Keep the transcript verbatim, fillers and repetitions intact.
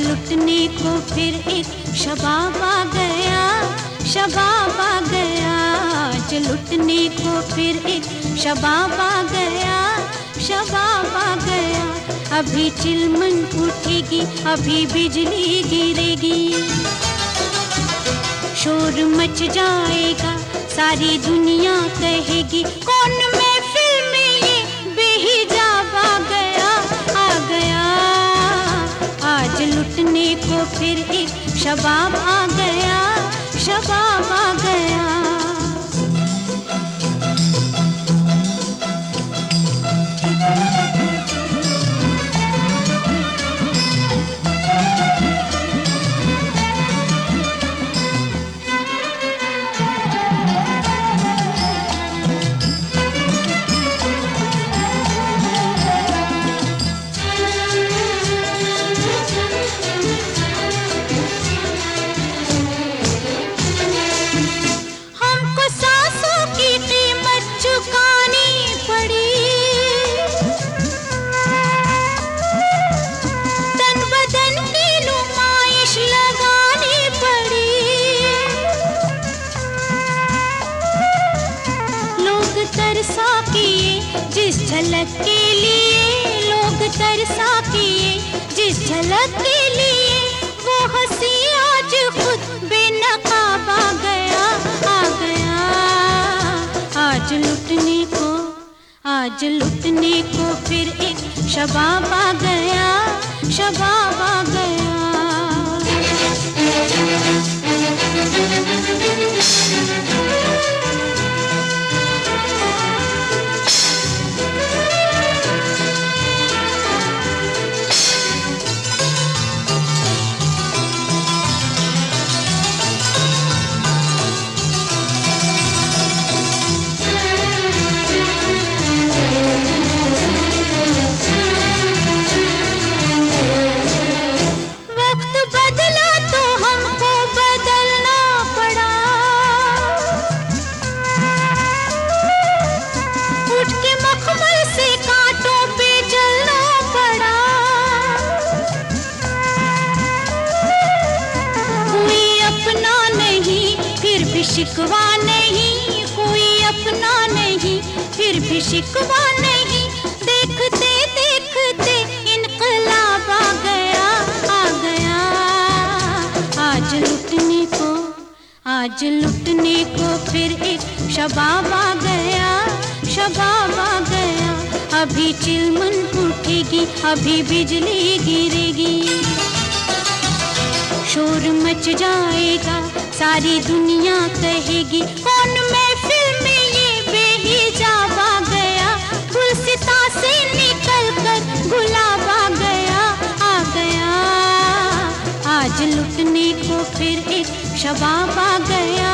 लुटने को फिर एक शबाब आ गया, शबाब आ गया। आज लुटने को फिर एक शबाब आ गया, शबाब आ गया। अभी चिलमन उठेगी, अभी बिजली गिरेगी, शोर मच जाएगा, सारी दुनिया कहेगी कौन महफिल में ये बेहिजाब आ गया, आ गया। आज लुटने को फिर एक शबाब आ गया, शबाब आ गया। तरसा किए जिस झलक के लिए, लोग तरसा किए जिस झलक के लिए, वो हंसी आज खुद बेनकाब आ गया, आ गया। आज लुटने को, आज लुटने को फिर एक शबाब आ गया, शबाब आ गया। शिकवा नहीं, कोई अपना नहीं, फिर भी शिकवा नहीं। देखते देखते इनकलाब आ गया, आ गया। आज लुटने को, आज लुटने को फिर एक शबाब आ गया, शबाब आ गया। अभी चिलमन उठेगी, अभी बिजली गिरेगी, शोर मच जाएगा, सारी दुनिया कहेगी कौन महफिल में ये बेहिजाब आ गया, गुलसिता से निकल कर गुलाब आ गया, आ गया। आज लुटने को फिर एक शबाब आ गया,